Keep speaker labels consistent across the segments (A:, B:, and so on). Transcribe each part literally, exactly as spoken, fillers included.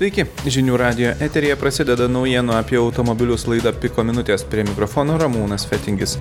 A: Sveiki, Žinių radijo eteryje prasideda naujienų apie automobilius laida Piko minutės, prie mikrofono Ramūnas Fetingis.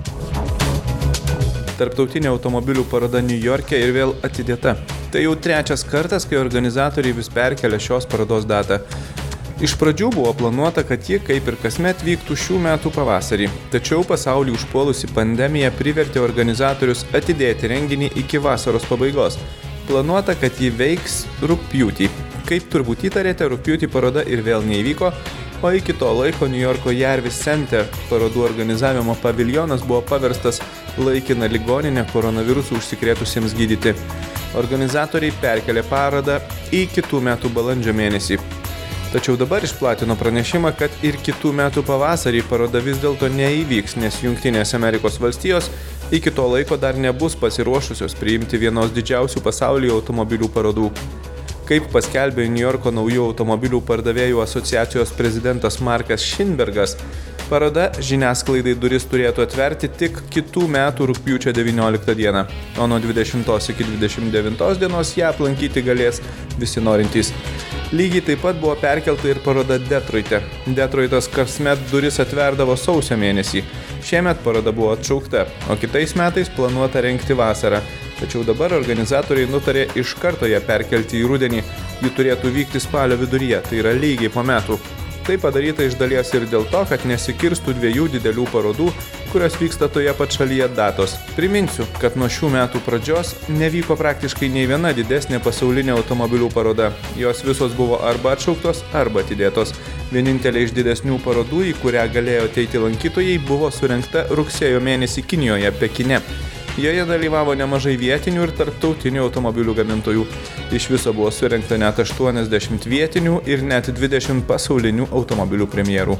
A: Tarptautinė automobilių paroda Niujorke ir vėl atidėta. Tai jau trečias kartas, kai organizatoriai vis perkelia šios parodos datą. Iš pradžių buvo planuota, kad ji, kaip ir kasmet, vyktų šių metų pavasarį. Tačiau pasaulį užpuolusi pandemija privertė organizatorius atidėti renginį iki vasaros pabaigos. Planuota, kad ji veiks rugpjūtį. Kaip turbūt įtarėte, rugpjūtį paroda ir vėl neįvyko, o iki to laiko Niujorko Jarvis Center parodų organizavimo paviljonas buvo paverstas laikina ligoninė koronavirusų užsikrėtusiems gydyti. Organizatoriai perkelė parodą į kitų metų balandžio mėnesį. Tačiau dabar išplatino pranešimą, kad ir kitų metų pavasarį paroda vis dėlto neįvyks, nes Jungtinės Amerikos valstijos iki to laiko dar nebus pasiruošusios priimti vienos didžiausių pasaulyje automobilių parodų. Kaip paskelbė Niujorko naujų automobilių pardavėjų asociacijos prezidentas Markas Šinbergas, paroda žiniasklaidai duris turėtų atverti tik kitų metų rugpjūčio devynioliktą dieną, o nuo dvidešimtos iki dvidešimt devintos dienos ją aplankyti galės visi norintys. Lygiai taip pat buvo perkelta ir paroda Detroite. Detroitas kasmet duris atverdavo sausio mėnesį. Šiemet paroda buvo atšaukta, o kitais metais planuota rengti vasarą. Tačiau dabar organizatoriai nutarė iš karto ją perkelti į rudenį. Ji turėtų vykti spalio viduryje, tai yra lygiai po metų. Tai padaryta iš dalies ir dėl to, kad nesikirstų dviejų didelių parodų, kurios vyksta toje pat šalyje datos. Priminsiu, kad nuo šių metų pradžios nevyko praktiškai nei viena didesnė pasaulinė automobilių paroda. Jos visos buvo arba atšauktos, arba atidėtos. Vienintelė iš didesnių parodų, į kurią galėjo ateiti lankytojai, buvo surengta rugsėjo mėnesį Kinijoje, Pekine. Joje dalyvavo nemažai vietinių ir tarptautinių automobilių gamintojų. Iš viso buvo surengta net aštuoniasdešimt vietinių ir net dvidešimt pasaulinių automobilių premjerų.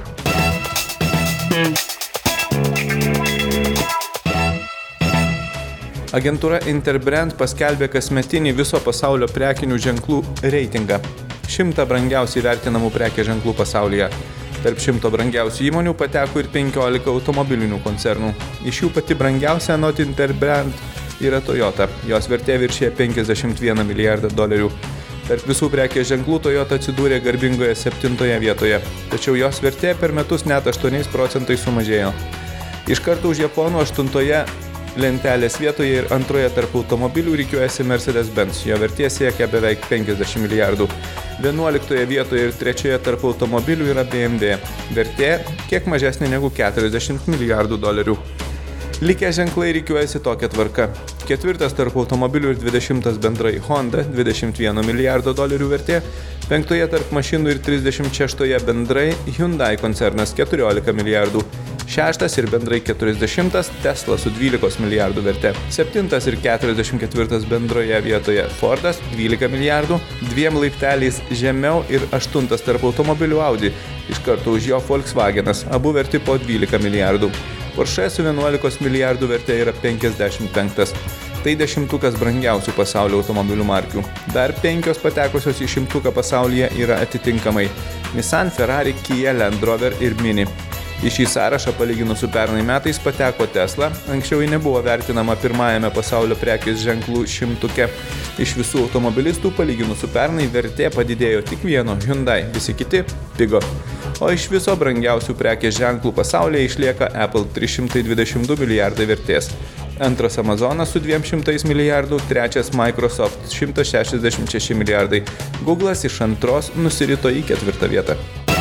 A: Agentūra Interbrand paskelbė kasmetinį viso pasaulio prekinių ženklų reitingą. Šimtą brangiausiai vertinamų prekės ženklų pasaulyje. Tarp šimto brangiausių įmonių pateko ir penkiolika automobilinių koncernų. Iš jų pati brangiausia anot Interbrand yra Toyota. Jos vertė viršija penkiasdešimt vieną milijardą dolerių. Tarp visų prekės ženklų Toyota atsidūrė garbingoje septintoje vietoje. Tačiau jos vertė per metus net aštuoniais procentais sumažėjo. Iš karto už Japonų aštuntoje lentelės vietoje ir antroje tarp automobilių rikiuojasi Mercedes-Benz. Jo vertė siekia beveik penkiasdešimt milijardų. vienuoliktoje vietoje ir trečioje tarp automobilių yra B M W. Vertė kiek mažesnė negu keturiasdešimt milijardų dolerių. Likę ženklai rikiuojasi tokia tvarka. Ketvirtas tarp automobilių ir dvidešimtas bendrai Honda, dvidešimt vieno milijardo dolerių vertė. Penktoje tarp mašinų ir trisdešimt šeštoje bendrai Hyundai koncernas keturiolika milijardų. Šeštas ir bendrai keturiasdešimtas Tesla su dvylikos milijardų verte. Septintas ir keturiasdešimt ketvirtas bendroje vietoje Fordas dvylika milijardų, dviem laipteliais žemiau ir aštuntas tarp automobilių Audi. Iš karto už jo Volkswagenas, abu verti po dvylika milijardų. Porsche su vienuolikos milijardų vertė yra penkiasdešimt penktas. Tai dešimtukas brangiausių pasaulio automobilių markių. Dar penkios patekusios į šimtuką pasaulyje yra atitinkamai Nissan, Ferrari, Kia, Land Rover ir Mini. Į šį sąrašą palyginus su pernai metais pateko Tesla, anksčiau ji nebuvo vertinama pirmajame pasaulio prekės ženklų šimtuke. Iš visų automobilistų palyginus su pernai vertė padidėjo tik vieno Hyundai, visi kiti pigo. O iš viso brangiausių prekės ženklų pasaulyje išlieka Apple trys šimtai dvidešimt du milijardai vertės. Antras Amazonas su dviem šimtais milijardų, trečias Microsoft šimtas šešiasdešimt šeši milijardai. Google'as iš antros nusirito į ketvirtą vietą.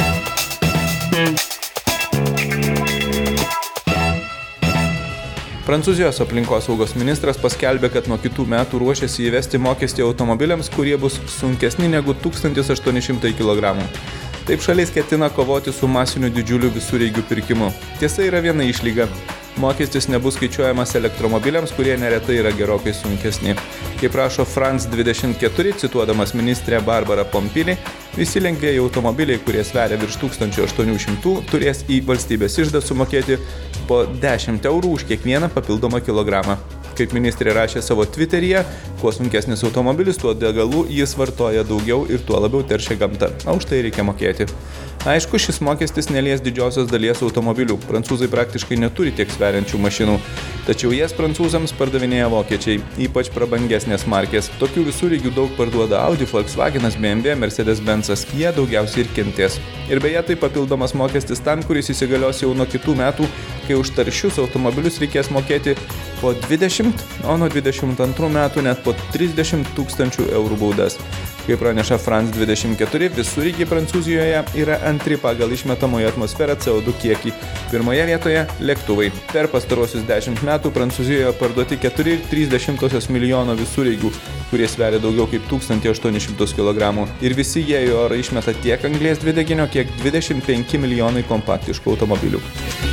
A: Prancūzijos aplinkosaugos ministras paskelbė, kad nuo kitų metų ruošiasi įvesti mokestį automobiliams, kurie bus sunkesni negu tūkstantis aštuoni šimtai kilogramų. Taip šalis ketina kovoti su masiniu didžiuliu visureigių pirkimu. Tiesa yra viena išlyga. Mokestis nebus skaičiuojamas elektromobiliams, kurie neretai yra gerokai sunkesni. Kaip rašo France dvidešimt keturi, cituodamas ministrę Barbarą Pompili, visi lengvieji automobiliai, kurie sveria virš tūkstančio aštuonių šimtų, turės į valstybės iždą sumokėti po dešimt eurų už kiekvieną papildomą kilogramą. Kaip ministrė rašė savo Twitteryje, kuo sunkesnis automobilis, tuo degalų jis vartoja daugiau ir tuo labiau teršia gamtą. O už tai reikia mokėti. Aišku, šis mokestis nelies didžiosios dalies automobilių. Prancūzai praktiškai neturi tiek sveriančių mašinų. Tačiau jas prancūzams pardavinėja vokiečiai, ypač prabangesnės markės. Tokių visureigių daug parduoda Audi, Volkswagenas, B M W, Mercedes-Benzas. Jie daugiausiai ir kentės. Ir beje, tai papildomas mokestis tam, kuris įsigalios jau nuo kitų metų, kai už taršius automobilius reikės mokėti po dvidešimt, o nuo dvidešimt antrų metų net po trisdešimt tūkstančių eurų baudas. Kaip praneša France dvidešimt keturi, visureigiai Prancūzijoje yra antri pagal išmetamą į atmosferą C O du kiekį. Pirmoje vietoje – lėktuvai. Per pastarosius dešimt metų Prancūzijoje parduoti keturi ir trys dešimtosios milijono visureigių, kurie sveria daugiau kaip tūkstantį aštuonis šimtus kilogramų. Ir visi jie į orą išmeta tiek anglies dvideginio, kiek dvidešimt penki milijonai kompaktiškų automobilių.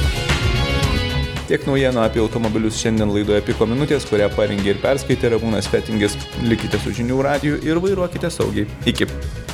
A: Tiek naujienų apie automobilius šiandien laidoje Piko minutės, kurią parengė ir perskaitė Ramūnas Fetingis. Likite su Žinių radiju ir vairuokite saugiai. Iki.